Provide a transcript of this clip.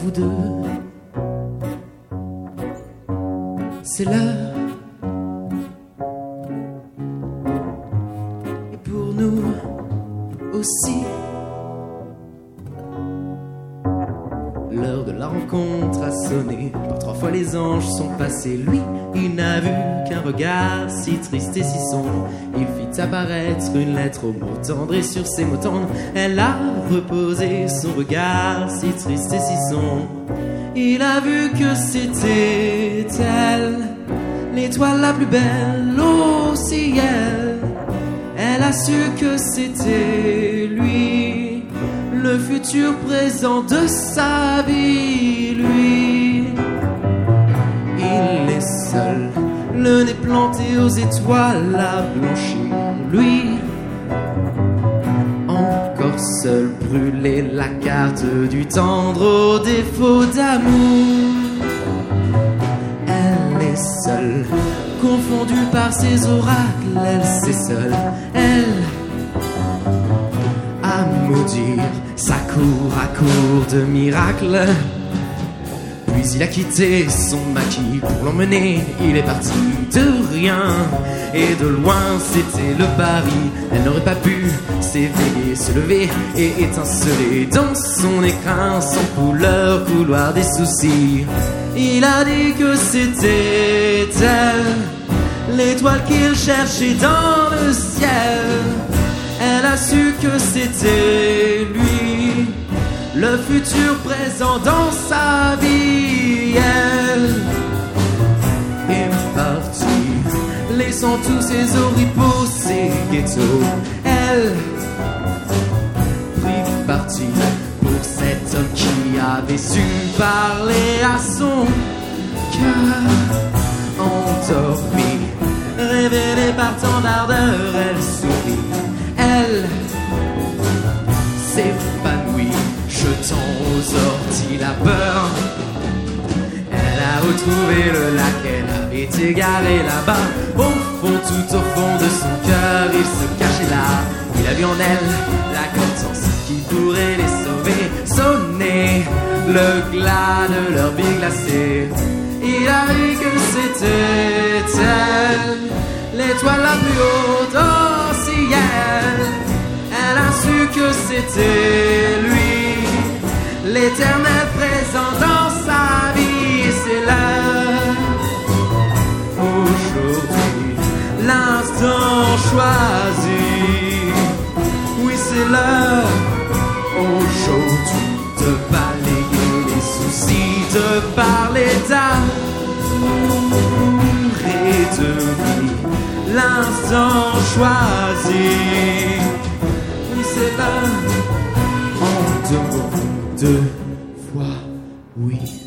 vous deux. C'est l'heure. Et pour nous aussi. L'heure de la rencontre a sonné. Par 3 fois les anges sont passés. Lui, il n'a vu qu'un regard si triste et si sombre. Il fit apparaître une lettre aux mots tendres. Et sur ces mots tendres, elle a reposé son regard si triste et si sombre. Il a vu que c'était elle, l'étoile la plus belle au ciel. Elle a su que c'était lui, le futur présent de sa vie. Lui, il est seul, le nez planté aux étoiles à blanchir. Lui, encore seul, brûler la carte du tendre au défaut d'amour. Elle est seule, confondue par ses oracles. Elle sait seule, elle, à maudire sa cour à cour de miracles. Puis il a quitté son maquis pour l'emmener. Il est parti de rien et de loin, c'était le pari. Elle n'aurait pas pu s'éveiller, se lever et étinceler dans son écrin sans couleur, couloir des soucis. Il a dit que c'était elle, l'étoile qu'il cherchait dans le ciel. Elle a su que c'était lui, le futur présent dans sa vie. Elle est partie, laissant tous ses oripeaux, ses ghettos. Elle prit parti pour cet homme qui avait su parler à son cœur endormi. Révélée par tant d'ardeur, elle sourit. Elle s'épanouit, jetant aux orties la peur. Elle a retrouvé le lac, elle avait égaré là-bas. Au fond, tout au fond de son cœur, il se cachait là. Il a vu en elle la constance qui pourrait les sauver. Sonner le glas de leur vie glacée. Il a vu que c'était elle, l'étoile la plus haute au ciel. Elle a su que c'était lui, l'éternel présent dans sa vie. C'est l'heure, aujourd'hui, l'instant choisi. Oui, c'est l'heure, aujourd'hui, de balayer les soucis, de parler d'amour et de vie. L'instant choisi. Oui, c'est l'heure, en 2 mots, 2 fois, oui.